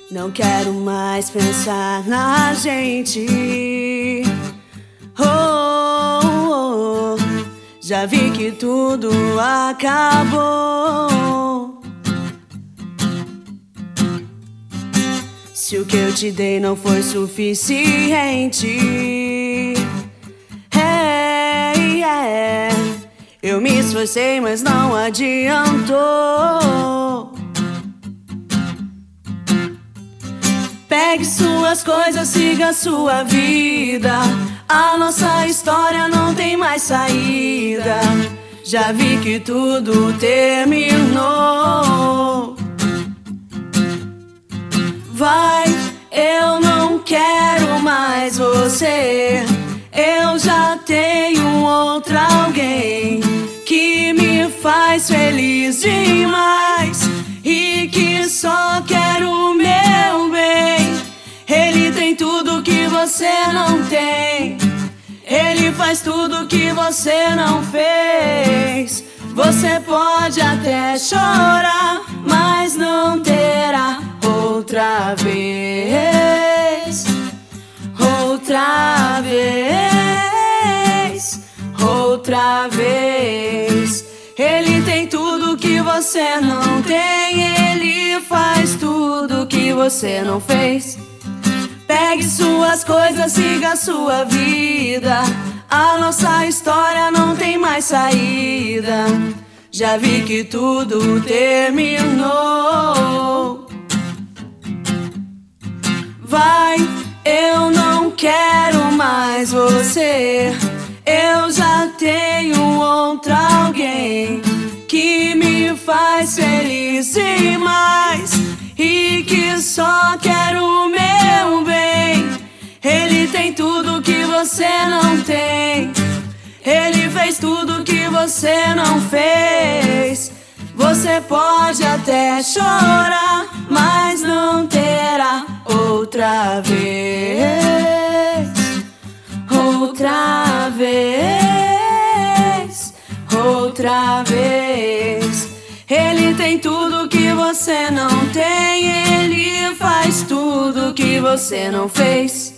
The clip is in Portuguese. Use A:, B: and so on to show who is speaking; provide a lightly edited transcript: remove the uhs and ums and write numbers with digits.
A: Não quero mais pensar na gente. Oh, já vi que tudo acabou. Se o que eu te dei não foi suficiente, eu me esforcei, mas não adiantou. Pegue suas coisas, siga sua vida. A nossa história não tem mais saída. Já vi que tudo terminou. Vai, eu não quero mais você. Eu já tenho outra alguém que me faz feliz demais e que só quer o meu bem. Ele tem tudo que você não tem. Ele faz tudo que você não fez. Você pode até chorar, mas não terá outra vez. Outra vez. Outra vez. Ele tem tudo que você não tem. Ele faz tudo que você não fez. Pegue suas coisas, siga sua vida. A nossa história não tem mais saída. Já vi que tudo terminou. Vai, eu não quero mais você. Eu já tenho outra alguém que me faz feliz demais e que só quer o meu bem. Ele tem tudo que você não tem. Ele fez tudo que você não fez. Você pode até chorar, mas não terá outra vez. Outra vez. Outra vez. Ele tem tudo que você não tem. Ele faz tudo que você não fez.